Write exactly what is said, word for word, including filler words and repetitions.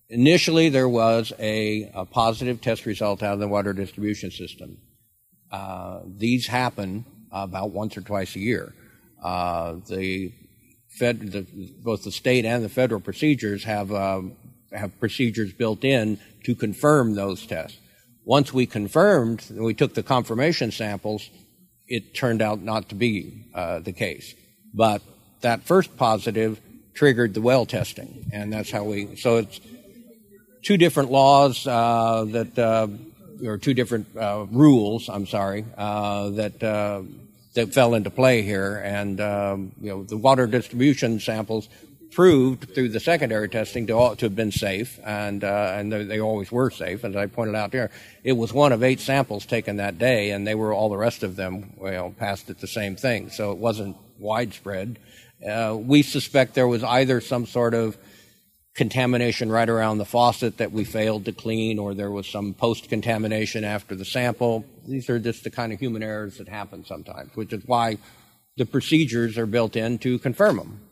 initially there was a, a positive test result out of the water distribution system. Uh, these happen about once or twice a year. Uh, the, fed, the both the state and the federal procedures have um, have procedures built in to confirm those tests. Once we confirmed, we took the confirmation samples, it turned out not to be uh, the case. But that first positive triggered the well testing, and that's how we, so it's two different laws uh, that, uh, or two different uh, rules, I'm sorry, uh, that uh, that fell into play here, and um, you know, the water distribution samples proved through the secondary testing to, all, to have been safe, and uh, and they, they always were safe, as I pointed out there. It was one of eight samples taken that day, and they were all the rest of them, you know, passed it the same thing, so it wasn't widespread. Uh, we suspect there was either some sort of contamination right around the faucet that we failed to clean, or there was some post-contamination after the sample. These are just the kind of human errors that happen sometimes, which is why the procedures are built in to confirm them.